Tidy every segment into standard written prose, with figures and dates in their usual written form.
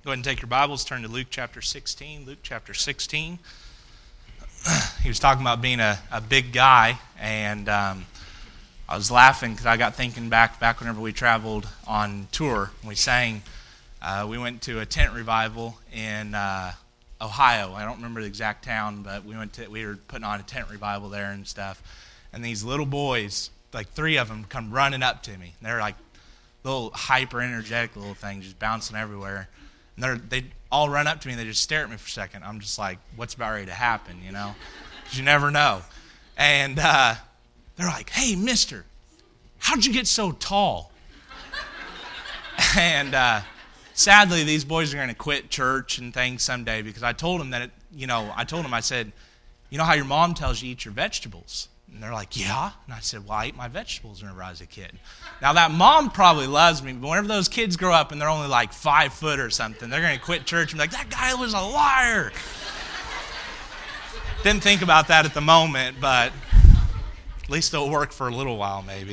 Go ahead and take your Bibles, turn to Luke chapter 16. Luke chapter 16. He was talking about being a big guy, and I was laughing because I got thinking back whenever we traveled on tour. We sang, we went to a tent revival in Ohio. I don't remember the exact town, but we were putting on a tent revival there and stuff. And these little boys, like 3 of them, come running up to me. They're like little hyper-energetic little things, just bouncing everywhere. And they all run up to me and they just stare at me for a second. I'm just like, what's about ready to happen, you know? Because you never know. And they're like, hey, mister, how'd you get so tall? And sadly, these boys are going to quit church and things someday because I told them that, I said, you know how your mom tells you eat your vegetables? And they're like, yeah. And I said, well, I ate my vegetables whenever I was a kid. Now, that mom probably loves me, but whenever those kids grow up and they're only like 5 foot or something, they're going to quit church and be like, that guy was a liar. Didn't think about that at the moment, but at least it'll work for a little while maybe.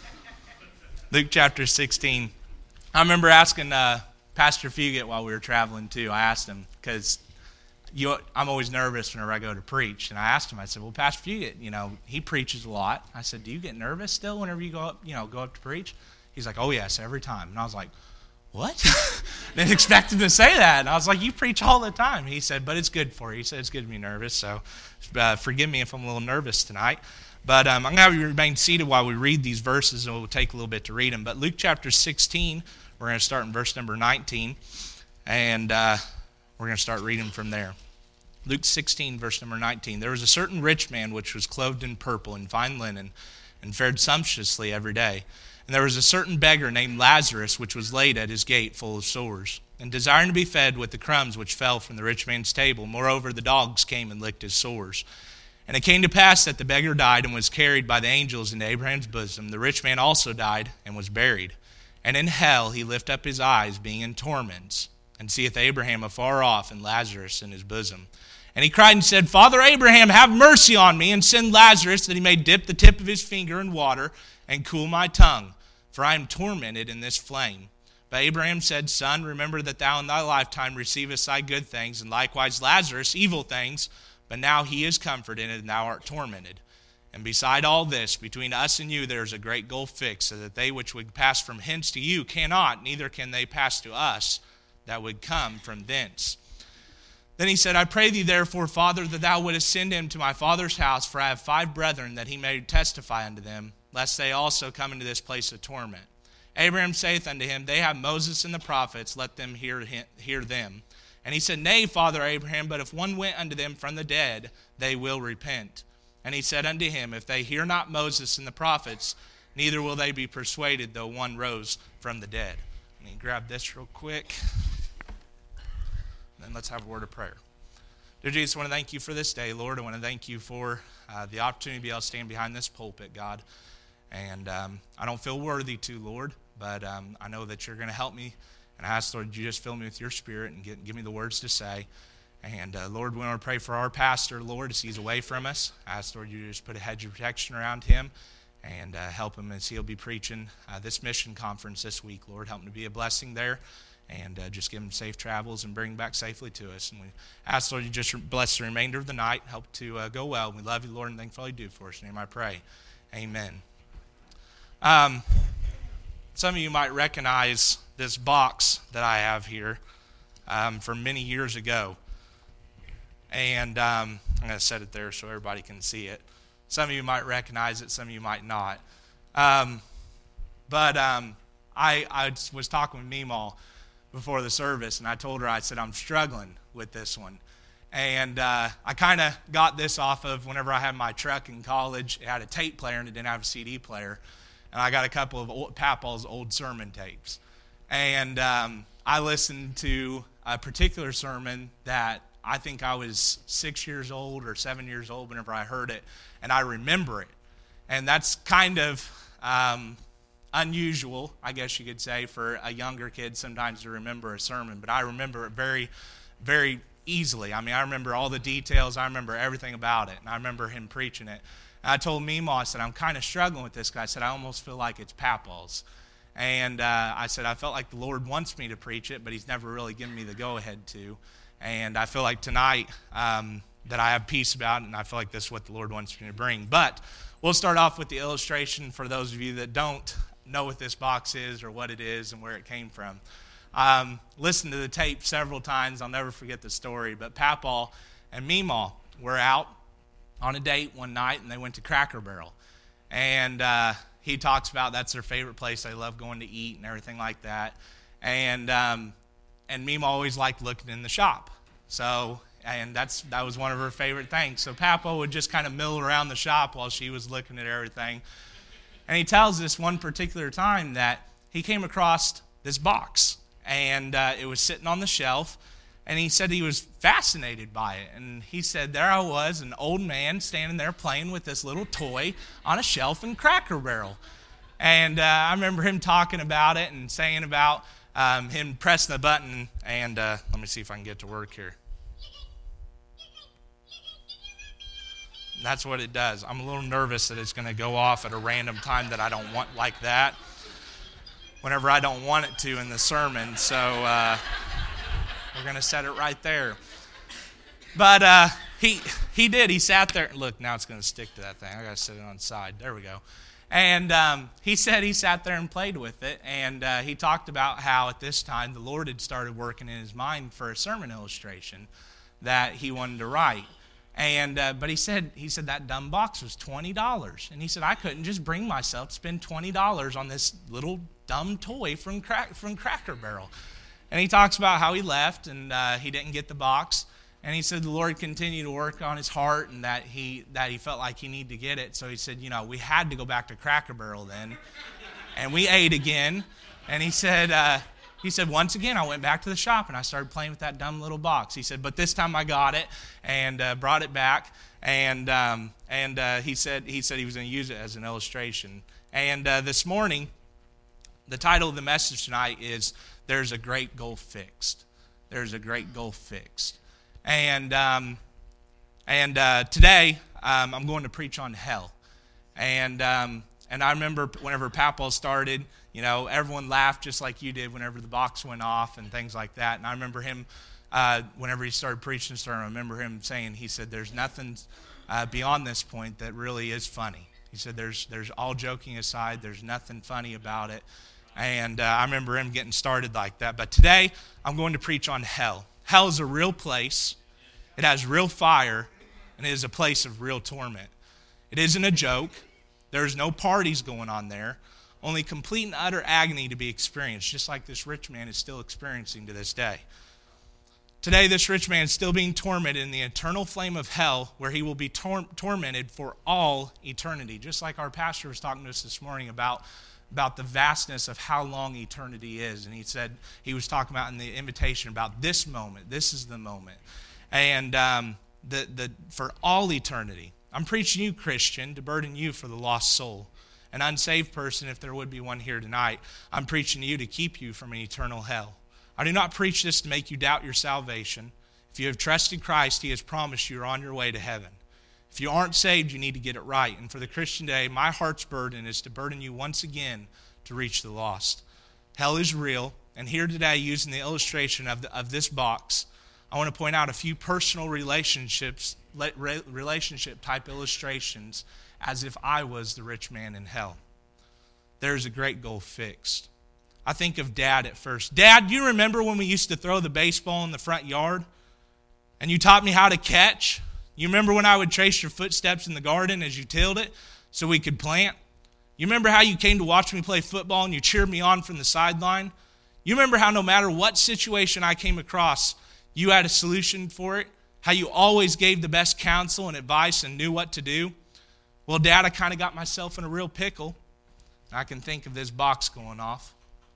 Luke chapter 16. I remember asking Pastor Fugit while we were traveling too. I asked him, because I'm always nervous whenever I go to preach. And I asked him, I said, well, Pastor Fugit, he preaches a lot. I said, do you get nervous still whenever you go up to preach? He's like, oh, yes, every time. And I was like, what? Didn't expect him to say that. And I was like, you preach all the time. He said, but it's good for you. He said, it's good to be nervous. So forgive me if I'm a little nervous tonight. But I'm going to have you remain seated while we read these verses, and it will take a little bit to read them. But Luke chapter 16, we're going to start in verse number 19. And we're going to start reading from there. Luke 16, verse number 19. There was a certain rich man which was clothed in purple and fine linen, and fared sumptuously every day. And there was a certain beggar named Lazarus, which was laid at his gate full of sores, and desiring to be fed with the crumbs which fell from the rich man's table. Moreover, the dogs came and licked his sores. And it came to pass that the beggar died and was carried by the angels into Abraham's bosom. The rich man also died and was buried. And in hell he lift up his eyes, being in torments, and seeth Abraham afar off, and Lazarus in his bosom. And he cried and said, Father Abraham, have mercy on me, and send Lazarus, that he may dip the tip of his finger in water, and cool my tongue, for I am tormented in this flame. But Abraham said, Son, remember that thou in thy lifetime receivest thy good things, and likewise Lazarus evil things, but now he is comforted, and thou art tormented. And beside all this, between us and you there is a great gulf fixed, so that they which would pass from hence to you cannot, neither can they pass to us that would come from thence. Then he said, I pray thee therefore, Father, that thou wouldest send him to my father's house, for I have 5 brethren, that he may testify unto them, lest they also come into this place of torment. Abraham saith unto him, They have Moses and the prophets, let them hear them. And he said, Nay, Father Abraham, but if one went unto them from the dead, they will repent. And he said unto him, If they hear not Moses and the prophets, neither will they be persuaded, though one rose from the dead. Let me grab this real quick. Then let's have a word of prayer. Dear Jesus, I want to thank you for this day, Lord. I want to thank you for the opportunity to be able to stand behind this pulpit, God. And I don't feel worthy to, Lord, but I know that you're going to help me. And I ask, Lord, you just fill me with your spirit and give me the words to say. And Lord, we want to pray for our pastor, Lord, as he's away from us. I ask, Lord, you just put a hedge of protection around him and help him as he'll be preaching this mission conference this week, Lord. Help him to be a blessing there. And just give him safe travels and bring him back safely to us. And we ask, Lord, you just bless the remainder of the night. Help to go well. We love you, Lord, and thank you for all you do for us. In your name I pray. Amen. Some of you might recognize this box that I have here from many years ago. And I'm going to set it there so everybody can see it. Some of you might recognize it. Some of you might not. But I was talking with Meemaw before the service, and I told her, I said, I'm struggling with this one. And I kind of got this off of whenever I had my truck in college. It had a tape player, and it didn't have a CD player. And I got a couple of Papaw's old sermon tapes. And I listened to a particular sermon that I think I was 6 years old or 7 years old whenever I heard it, and I remember it. And that's kind of unusual, I guess you could say, for a younger kid sometimes to remember a sermon, but I remember it very, very easily. I mean, I remember all the details. I remember everything about it, and I remember him preaching it. And I told Meemaw, I said, I'm kind of struggling with this guy. I said, I almost feel like it's Papaw's. And I said, I felt like the Lord wants me to preach it, but he's never really given me the go-ahead to. And I feel like tonight that I have peace about it, and I feel like this is what the Lord wants me to bring. But we'll start off with the illustration for those of you that don't know what this box is or what it is and where it came from. Listened to the tape several times. I'll never forget the story. But Papaw and Meemaw were out on a date one night, and they went to Cracker Barrel. And he talks about that's their favorite place. They love going to eat and everything like that. And Meemaw always liked looking in the shop. And that was one of her favorite things. So Papa would just kind of mill around the shop while she was looking at everything. And he tells us one particular time that he came across this box, and it was sitting on the shelf, and he said he was fascinated by it. And he said, there I was, an old man standing there playing with this little toy on a shelf in Cracker Barrel. And I remember him talking about it and saying about him pressing the button, and let me see if I can get to work here. That's what it does. I'm a little nervous that it's going to go off at a random time that I don't want, like that, whenever I don't want it to in the sermon. So we're going to set it right there. But he did. He sat there. Look, now it's going to stick to that thing. I got to set it on the side. There we go. And he said he sat there and played with it. And he talked about how at this time the Lord had started working in his mind for a sermon illustration that he wanted to write. And but he said that dumb box was $20, and he said I couldn't just bring myself to spend $20 on this little dumb toy from Cracker Barrel. And he talks about how he left and he didn't get the box, and he said the Lord continued to work on his heart and that he felt like he needed to get it. So he said, we had to go back to Cracker Barrel then, and we ate again. And he said. He said, once again, I went back to the shop and I started playing with that dumb little box. He said, but this time I got it and brought it back. And he said he was going to use it as an illustration. And this morning, the title of the message tonight is, There's a Great Goal Fixed. There's a Great Goal Fixed. And today, I'm going to preach on hell. And I remember whenever Papaw started, everyone laughed just like you did whenever the box went off and things like that. And I remember him, whenever he started preaching, I remember him saying, he said, there's nothing beyond this point that really is funny. He said, there's all joking aside, there's nothing funny about it. And I remember him getting started like that. But today, I'm going to preach on hell. Hell is a real place. It has real fire, and it is a place of real torment. It isn't a joke. There's no parties going on there. Only complete and utter agony to be experienced, just like this rich man is still experiencing to this day. Today, this rich man is still being tormented in the eternal flame of hell, where he will be tormented for all eternity. Just like our pastor was talking to us this morning about the vastness of how long eternity is. And he said, he was talking about in the invitation about this moment. This is the moment. And for all eternity. I'm preaching you, Christian, to burden you for the lost soul. An unsaved person, if there would be one here tonight, I'm preaching to you to keep you from an eternal hell. I do not preach this to make you doubt your salvation. If you have trusted Christ, he has promised you are on your way to heaven. If you aren't saved, you need to get it right. And for the Christian today, my heart's burden is to burden you once again to reach the lost. Hell is real, and here today, using the illustration of this box, I want to point out a few personal relationship type illustrations as if I was the rich man in hell. There's a great goal fixed. I think of Dad at first. Dad, you remember when we used to throw the baseball in the front yard? And you taught me how to catch? You remember when I would trace your footsteps in the garden as you tilled it so we could plant? You remember how you came to watch me play football and you cheered me on from the sideline? You remember how no matter what situation I came across, you had a solution for it? How you always gave the best counsel and advice and knew what to do? Well, Dad, I kind of got myself in a real pickle. I can think of this box going off.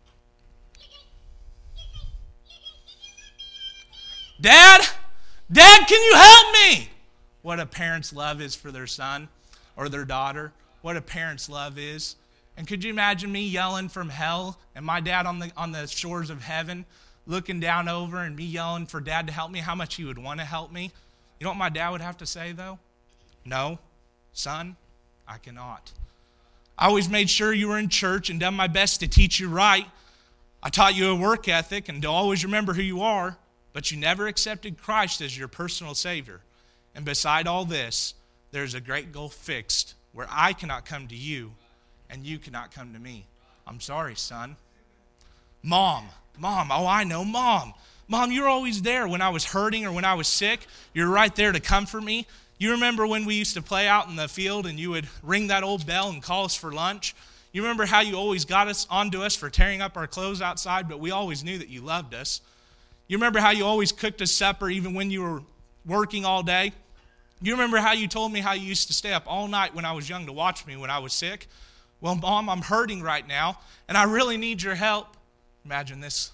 Dad, can you help me? What a parent's love is for their son or their daughter. What a parent's love is. And could you imagine me yelling from hell and my dad on the shores of heaven looking down over and me yelling for Dad to help me, how much he would want to help me? You know what my dad would have to say, though? No, son, I cannot. I always made sure you were in church and done my best to teach you right. I taught you a work ethic and to always remember who you are, but you never accepted Christ as your personal Savior. And beside all this, there's a great gulf fixed where I cannot come to you and you cannot come to me. I'm sorry, son. Mom, oh, I know, Mom. Mom, you're always there when I was hurting or when I was sick. You're right there to comfort me. You remember when we used to play out in the field and you would ring that old bell and call us for lunch? You remember how you always got us onto us for tearing up our clothes outside, but we always knew that you loved us. You remember how you always cooked us supper even when you were working all day? You remember how you told me how you used to stay up all night when I was young to watch me when I was sick? Well, Mom, I'm hurting right now, and I really need your help. Imagine this.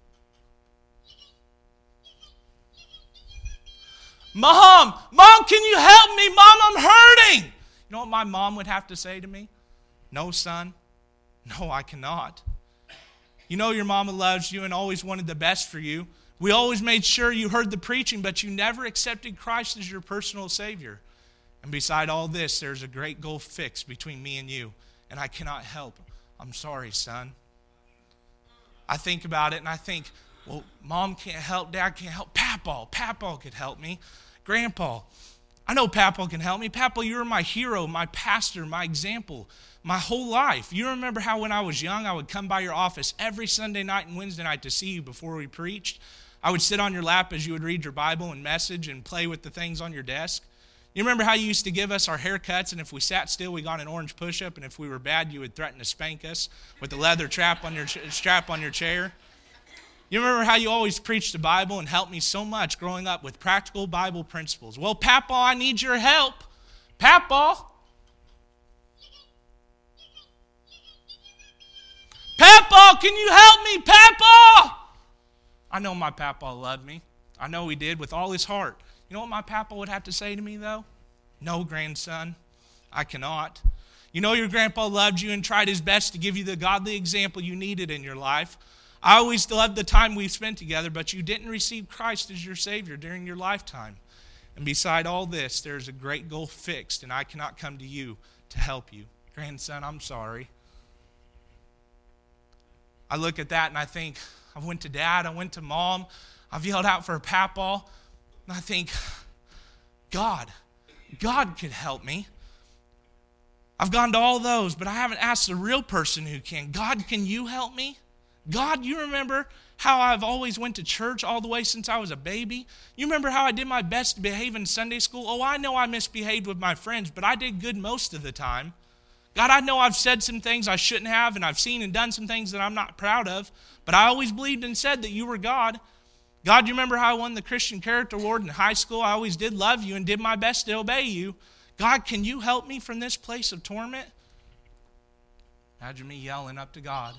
Mom, can you help me? Mom, I'm hurting. You know what my mom would have to say to me? No, son. No, I cannot. You know your mama loves you and always wanted the best for you. We always made sure you heard the preaching, but you never accepted Christ as your personal Savior. And beside all this, there's a great gulf fixed between me and you, and I cannot help. I'm sorry, son. I think about it and I think, well, Mom can't help, Dad can't help. Papaw could help me. Grandpa, I know Papaw can help me. Papaw, you're my hero, my pastor, my example, my whole life. You remember how when I was young, I would come by your office every Sunday night and Wednesday night to see you before we preached? I would sit on your lap as you would read your Bible and message and play with the things on your desk. You remember how you used to give us our haircuts, and if we sat still, we got an orange push-up, and if we were bad, you would threaten to spank us with the leather strap on your chair? You remember how you always preached the Bible and helped me so much growing up with practical Bible principles? Well, Papaw, I need your help. Papaw, can you help me, Papaw? I know my Papaw loved me. I know he did with all his heart. You know what my Papaw would have to say to me, though? No, grandson, I cannot. You know your grandpa loved you and tried his best to give you the godly example you needed in your life. I always loved the time we've spent together, but you didn't receive Christ as your Savior during your lifetime. And beside all this, there's a great gulf fixed, and I cannot come to you to help you. Grandson, I'm sorry. I look at that and I think, I went to Dad, I went to Mom, I've yelled out for a Papaw, and I think, God could help me. I've gone to all those, but I haven't asked the real person who can. God, can you help me? God, you remember how I've always went to church all the way since I was a baby? You remember how I did my best to behave in Sunday school? Oh, I know I misbehaved with my friends, but I did good most of the time. God, I know I've said some things I shouldn't have, and I've seen and done some things that I'm not proud of, but I always believed and said that you were God. God, you remember how I won the Christian Character Award in high school? I always did love you and did my best to obey you. God, can you help me from this place of torment? Imagine me yelling up to God.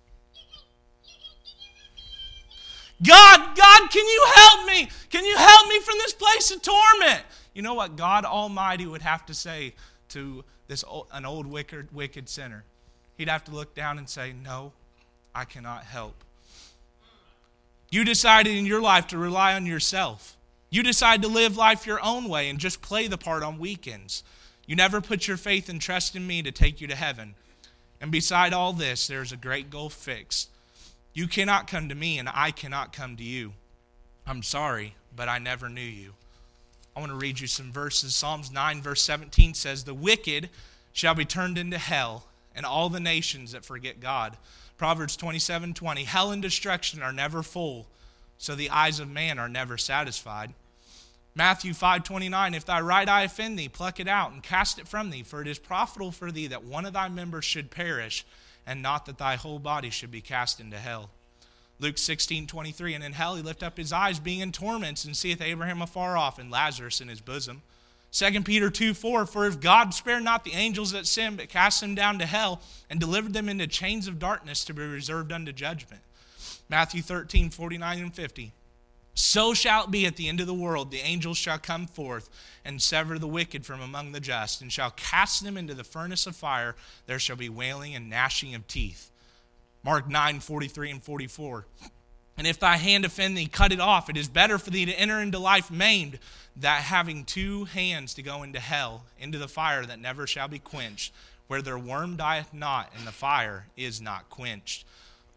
God, can you help me? Can you help me from this place of torment? You know what God Almighty would have to say to an old wicked sinner? He'd have to look down and say, no, I cannot help. You decided in your life to rely on yourself. You decide to live life your own way and just play the part on weekends. You never put your faith and trust in me to take you to heaven. And beside all this, there's a great gulf fixed. You cannot come to me and I cannot come to you. I'm sorry, but I never knew you. I want to read you some verses. Psalms 9 verse 17 says, the wicked shall be turned into hell, and all the nations that forget God. Proverbs 27:20, hell and destruction are never full, so the eyes of man are never satisfied. Matthew 5:29, if thy right eye offend thee, pluck it out and cast it from thee, for it is profitable for thee that one of thy members should perish, and not that thy whole body should be cast into hell. Luke 16:23, and in hell he lift up his eyes, being in torments, and seeth Abraham afar off, and Lazarus in his bosom. 2 Peter 2:4, for if God spared not the angels that sinned, but cast them down to hell, and delivered them into chains of darkness to be reserved unto judgment. Matthew 13:49 and 50, so shall it be at the end of the world, the angels shall come forth, and sever the wicked from among the just, and shall cast them into the furnace of fire. There shall be wailing and gnashing of teeth. Mark 9:43 and 44. And if thy hand offend thee, cut it off. It is better for thee to enter into life maimed, that having two hands to go into hell, into the fire that never shall be quenched, where their worm dieth not, and the fire is not quenched.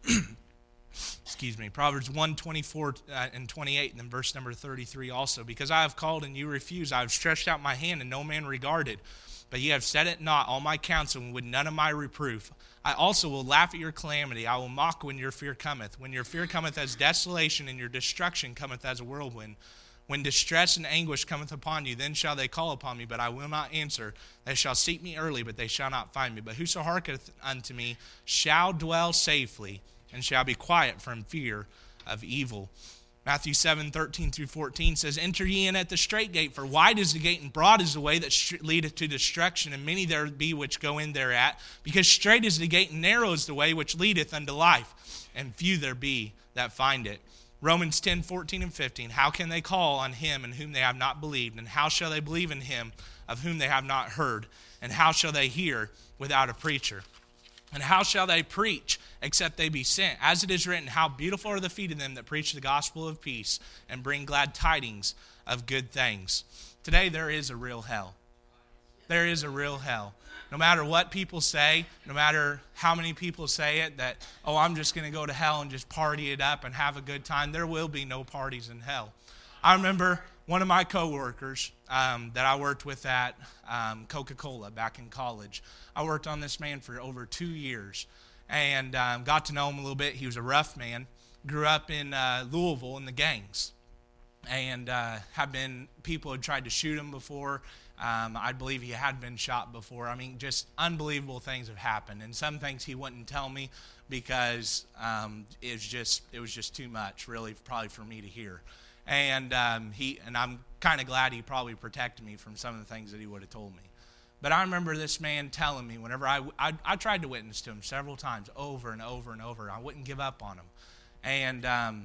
Excuse me. Proverbs 1:24 and 28, and then verse number 33 also. Because I have called and you refuse, I have stretched out my hand and no man regarded. But ye have set it not, all my counsel, and with none of my reproof. I also will laugh at your calamity. I will mock when your fear cometh. When your fear cometh as desolation, and your destruction cometh as a whirlwind. When distress and anguish cometh upon you, then shall they call upon me, but I will not answer. They shall seek me early, but they shall not find me. But whoso hearkeneth unto me shall dwell safely, and shall be quiet from fear of evil. Matthew 7:13 through 14 says, Enter ye in at the strait gate, for wide is the gate and broad is the way that leadeth to destruction, and many there be which go in thereat. Because strait is the gate and narrow is the way which leadeth unto life, and few there be that find it. Romans 10:14 and 15, How can they call on him in whom they have not believed? And how shall they believe in him of whom they have not heard? And how shall they hear without a preacher? And how shall they preach except they be sent? As it is written, How beautiful are the feet of them that preach the gospel of peace and bring glad tidings of good things. Today there is a real hell. There is a real hell. No matter what people say, no matter how many people say it, that, oh, I'm just going to go to hell and just party it up and have a good time, there will be no parties in hell. I remember one of my coworkers that I worked with at Coca-Cola back in college. I worked on this man for over 2 years and got to know him a little bit. He was a rough man. Grew up in Louisville in the gangs. And people had tried to shoot him before. I believe he had been shot before. I mean, just unbelievable things have happened. And some things he wouldn't tell me because it was just too much, really, probably for me to hear. And I'm kind of glad he probably protected me from some of the things that he would have told me. But I remember this man telling me whenever I tried to witness to him several times, over and over and over. I wouldn't give up on him. And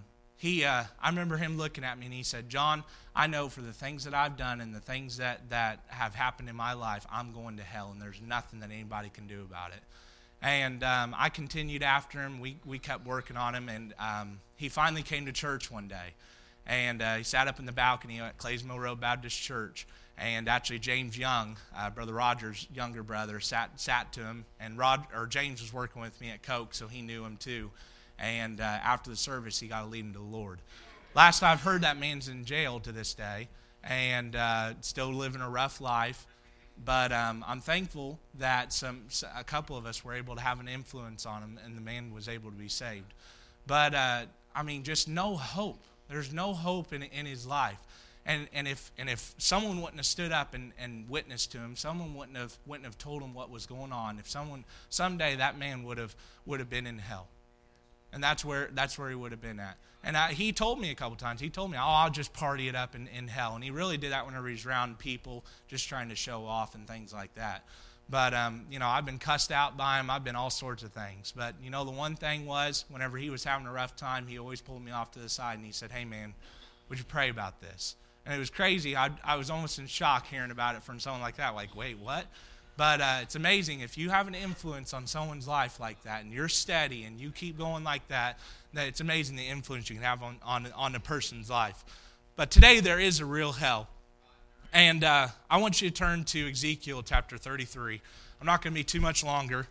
I remember him looking at me and he said, John, I know for the things that I've done and the things that have happened in my life, I'm going to hell and there's nothing that anybody can do about it. And I continued after him. We kept working on him, and he finally came to church one day. And he sat up in the balcony at Claysville Road Baptist Church. And actually James Young, Brother Roger's younger brother, sat to him. And James was working with me at Coke, so he knew him too. And after the service, he got to lead him to the Lord. Last I've heard, that man's in jail to this day and still living a rough life. But I'm thankful that a couple of us were able to have an influence on him, and the man was able to be saved. But, just no hope. There's no hope in his life. And if someone wouldn't have stood up and witnessed to him, someone wouldn't have told him what was going on, someday that man would have been in hell. And that's where he would have been at. And he told me a couple times, I'll just party it up in hell. And he really did that whenever he's around people just trying to show off and things like that. But, I've been cussed out by him. I've been all sorts of things. But, the one thing was, whenever he was having a rough time, he always pulled me off to the side and he said, hey, man, would you pray about this? And it was crazy. I was almost in shock hearing about it from someone like that. Like, wait, what? But it's amazing. If you have an influence on someone's life like that and you're steady and you keep going like that it's amazing the influence you can have on a person's life. But today there is a real hell. And I want you to turn to Ezekiel chapter 33. I'm not going to be too much longer.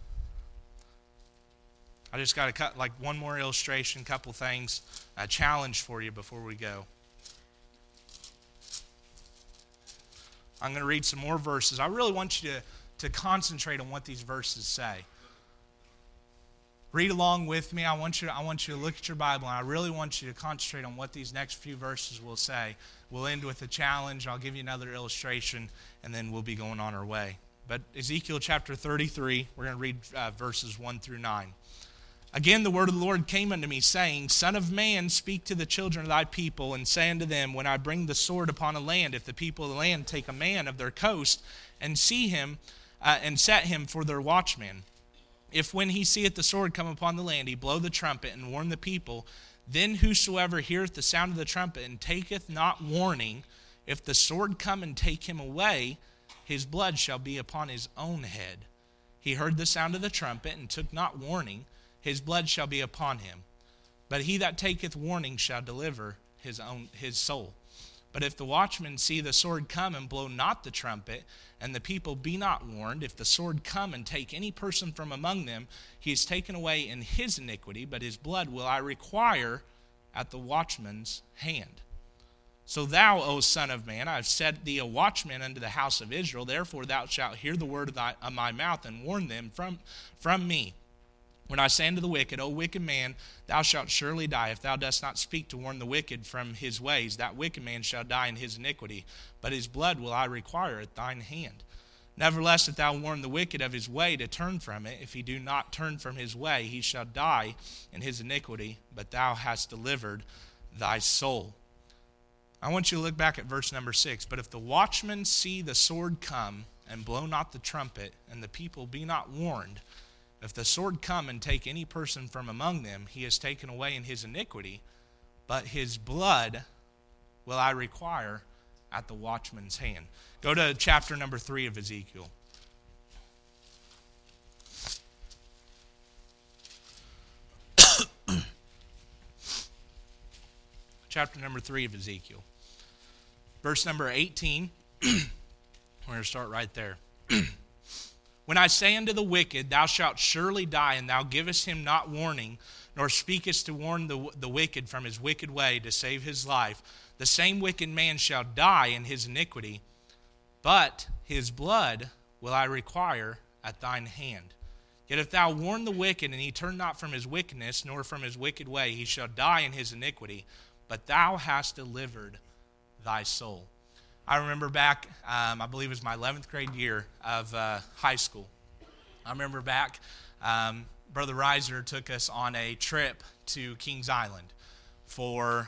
I just got to cut one more illustration, couple things, a challenge for you before we go. I'm going to read some more verses. I really want you to concentrate on what these verses say. Read along with me. I want you to look at your Bible, and I really want you to concentrate on what these next few verses will say. We'll end with a challenge. I'll give you another illustration, and then we'll be going on our way. But Ezekiel chapter 33, we're going to read verses 1 through 9. Again, the word of the Lord came unto me, saying, Son of man, speak to the children of thy people, and say unto them, when I bring the sword upon a land, if the people of the land take a man of their coast, and see him, and set him for their watchman, if when he seeth the sword come upon the land, he blow the trumpet, and warn the people, then whosoever heareth the sound of the trumpet, and taketh not warning, if the sword come and take him away, his blood shall be upon his own head. He heard the sound of the trumpet, and took not warning, his blood shall be upon him. But he that taketh warning shall deliver his soul. But if the watchmen see the sword come and blow not the trumpet, and the people be not warned, if the sword come and take any person from among them, he is taken away in his iniquity, but his blood will I require at the watchman's hand. So thou, O son of man, I have set thee a watchman unto the house of Israel. Therefore thou shalt hear the word of my mouth, and warn them from me. When I say unto the wicked, O wicked man, thou shalt surely die. If thou dost not speak to warn the wicked from his ways, that wicked man shall die in his iniquity, but his blood will I require at thine hand. Nevertheless, if thou warn the wicked of his way to turn from it, if he do not turn from his way, he shall die in his iniquity, but thou hast delivered thy soul. I want you to look back at verse number 6. But if the watchmen see the sword come and blow not the trumpet, and the people be not warned, if the sword come and take any person from among them, he is taken away in his iniquity, but his blood will I require at the watchman's hand. Go to chapter number 3 of Ezekiel. Chapter number 3 of Ezekiel. Verse number 18. We're going to start right there. When I say unto the wicked, thou shalt surely die, and thou givest him not warning, nor speakest to warn the wicked from his wicked way to save his life, the same wicked man shall die in his iniquity, but his blood will I require at thine hand. Yet if thou warn the wicked, and he turn not from his wickedness, nor from his wicked way, he shall die in his iniquity, but thou hast delivered thy soul. I remember back, I believe it was my 11th grade year of high school. I remember back, Brother Reiser took us on a trip to Kings Island for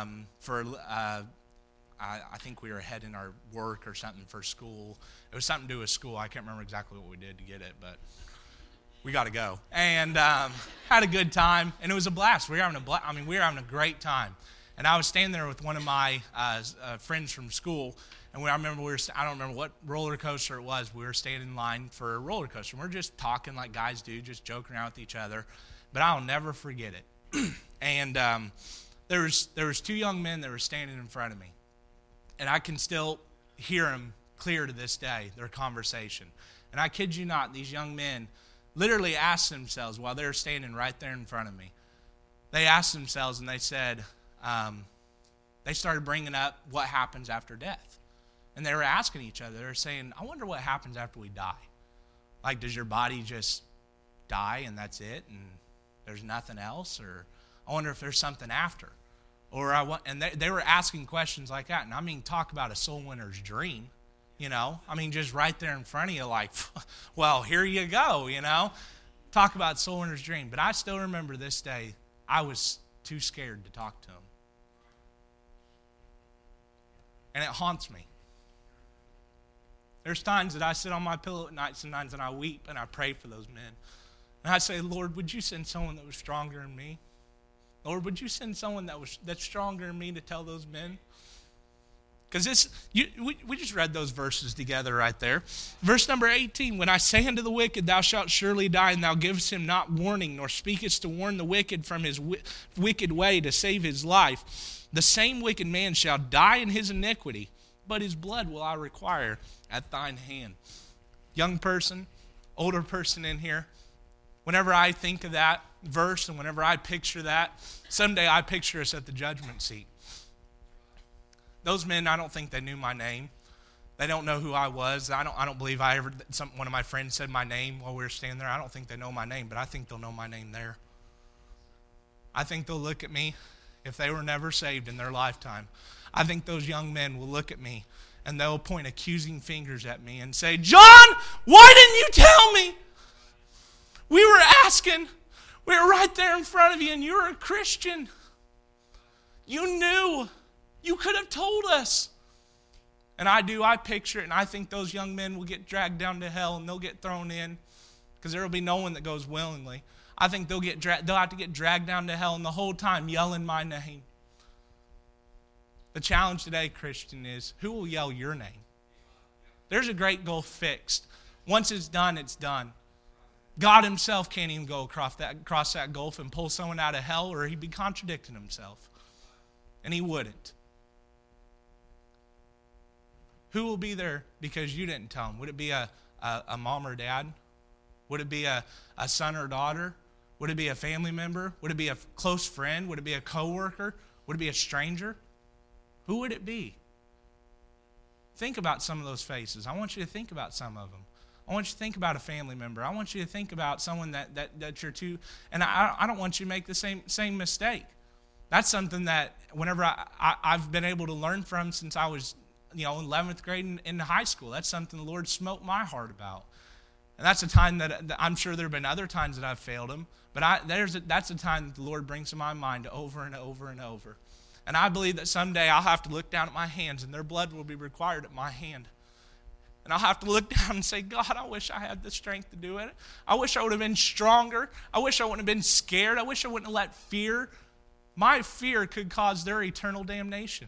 I think we were heading our work or something for school. It was something to do with school. I can't remember exactly what we did to get it, but we got to go. And had a good time, and it was a blast. We were having a great time. And I was standing there with one of my friends from school, and I don't remember what roller coaster it was. We were standing in line for a roller coaster. And we're just talking like guys do, just joking around with each other. But I'll never forget it. And there was two young men that were standing in front of me, and I can still hear them clear to this day, their conversation. And I kid you not, these young men literally asked themselves while they were standing right there in front of me. They asked themselves, and they said, they started bringing up what happens after death. And they were asking each other, they were saying, I wonder what happens after we die. Like, does your body just die and that's it and there's nothing else? Or I wonder if there's something after. And they were asking questions like that. And I mean, talk about a soul winner's dream, you know. I mean, just right there in front of you, like, well, here you go, you know. Talk about soul winner's dream. But I still remember this day, I was too scared to talk to him. And it haunts me. There's times that I sit on my pillow at night sometimes and I weep and I pray for those men. And I say, Lord, would you send someone that was stronger than me? Lord, would you send someone that's stronger than me to tell those men? Because we just read those verses together right there. Verse number 18, when I say unto the wicked, thou shalt surely die, and thou givest him not warning, nor speakest to warn the wicked from his wicked way to save his life, the same wicked man shall die in his iniquity, but his blood will I require at thine hand. Young person, older person in here, whenever I think of that verse and whenever I picture that, someday I picture us at the judgment seat. Those men, I don't think they knew my name. They don't know who I was. I don't believe one of my friends said my name while we were standing there. I don't think they know my name, but I think they'll know my name there. I think they'll look at me if they were never saved in their lifetime. I think those young men will look at me and they'll point accusing fingers at me and say, John, why didn't you tell me? We were asking. We were right there in front of you and you were a Christian. You knew. You could have told us. And I picture it, and I think those young men will get dragged down to hell and they'll get thrown in because there will be no one that goes willingly. I think they'll have to get dragged down to hell and the whole time yelling my name. The challenge today, Christian, is who will yell your name? There's a great goal fixed. Once it's done, it's done. God himself can't even go across that gulf and pull someone out of hell, or he'd be contradicting himself. And he wouldn't. Who will be there because you didn't tell them? Would it be a mom or dad? Would it be a son or daughter? Would it be a family member? Would it be a close friend? Would it be a coworker? Would it be a stranger? Who would it be? Think about some of those faces. I want you to think about some of them. I want you to think about a family member. I want you to think about someone that you're too, and I don't want you to make the same mistake. That's something that whenever I've been able to learn from since I was, in 11th grade in high school. That's something the Lord smote my heart about. And that's a time that I'm sure there have been other times that I've failed him, but that's a time that the Lord brings to my mind over and over and over. And I believe that someday I'll have to look down at my hands and their blood will be required at my hand. And I'll have to look down and say, God, I wish I had the strength to do it. I wish I would have been stronger. I wish I wouldn't have been scared. I wish I wouldn't have let fear. My fear could cause their eternal damnation.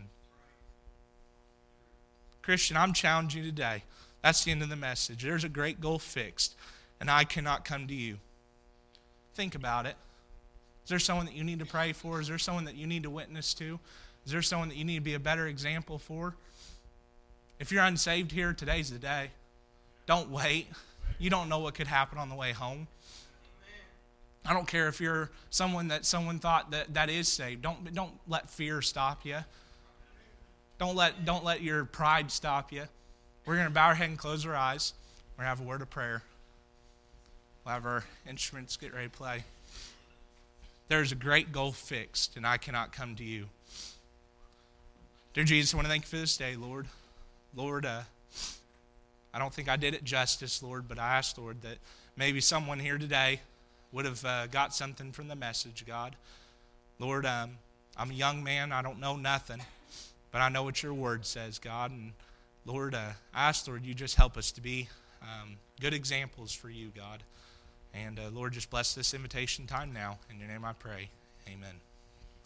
Christian, I'm challenging you today. That's the end of the message. There's a great goal fixed, and I cannot come to you. Think about it. Is there someone that you need to pray for? Is there someone that you need to witness to? Is there someone that you need to be a better example for? If you're unsaved here, today's the day. Don't wait. You don't know what could happen on the way home. I don't care if you're someone that someone thought that is saved. Don't let fear stop you. Don't let your pride stop you. We're going to bow our head and close our eyes. We're going to have a word of prayer. We'll have our instruments get ready to play. There's a great goal fixed, and I cannot come to you. Dear Jesus, I want to thank you for this day, Lord. Lord, I don't think I did it justice, Lord, but I ask, Lord, that maybe someone here today would have got something from the message, God. Lord, I'm a young man. I don't know nothing, but I know what your word says, God. And Lord, I ask, Lord, you just help us to be good examples for you, God. And Lord, just bless this invitation time now. In your name I pray. Amen.